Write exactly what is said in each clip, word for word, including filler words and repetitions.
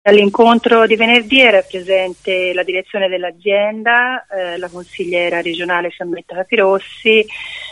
All'incontro di venerdì era presente la direzione dell'azienda, eh, la consigliera regionale Fiammetta Capirossi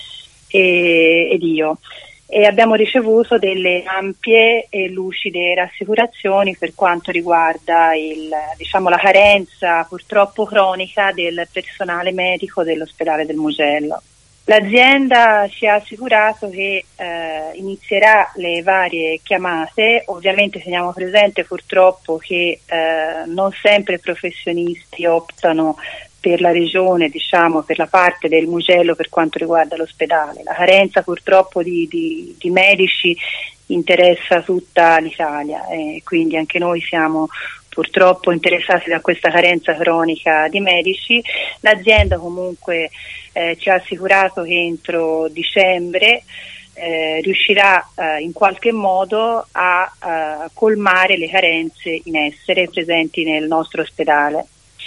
e, ed io. E abbiamo ricevuto delle ampie e lucide rassicurazioni per quanto riguarda il, diciamo, la carenza purtroppo cronica del personale medico dell'ospedale del Mugello. L'azienda ci ha assicurato che eh, inizierà le varie chiamate. Ovviamente teniamo presente purtroppo che eh, non sempre i professionisti optano per la regione, diciamo per la parte del Mugello per quanto riguarda l'ospedale. La carenza purtroppo di, di, di medici interessa tutta l'Italia e quindi anche noi siamo purtroppo interessati da questa carenza cronica di medici. L'azienda comunque eh, ci ha assicurato che entro dicembre eh, riuscirà eh, in qualche modo a, a colmare le carenze in essere presenti nel nostro ospedale.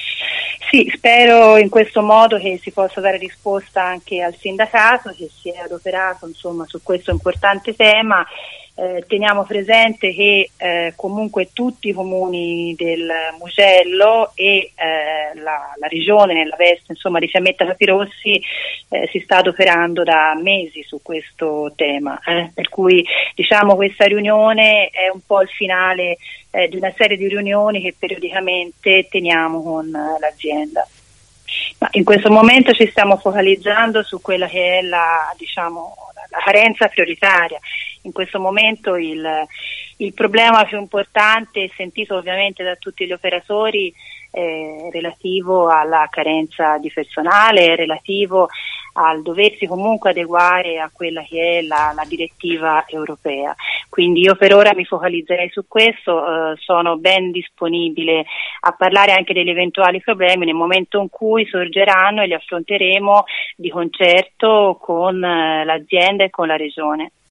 Sì, spero in questo modo che si possa dare risposta anche al sindacato che si è adoperato insomma su questo importante tema. Eh, teniamo presente che eh, comunque tutti i comuni del Mugello e eh, la, la regione nella veste insomma di Fiammetta Capirossi eh, si sta adoperando da mesi su questo tema, eh, per cui diciamo questa riunione è un po' il finale eh, di una serie di riunioni che periodicamente teniamo con eh, l'azienda. Ma in questo momento ci stiamo focalizzando su quella che è la, diciamo, la carenza prioritaria. In questo momento il, il problema più importante, sentito ovviamente da tutti gli operatori, è relativo alla carenza di personale, è relativo al doversi comunque adeguare a quella che è la, la direttiva europea. Quindi io per ora mi focalizzerei su questo, eh, sono ben disponibile a parlare anche degli eventuali problemi nel momento in cui sorgeranno e li affronteremo di concerto con eh, l'azienda e con la regione.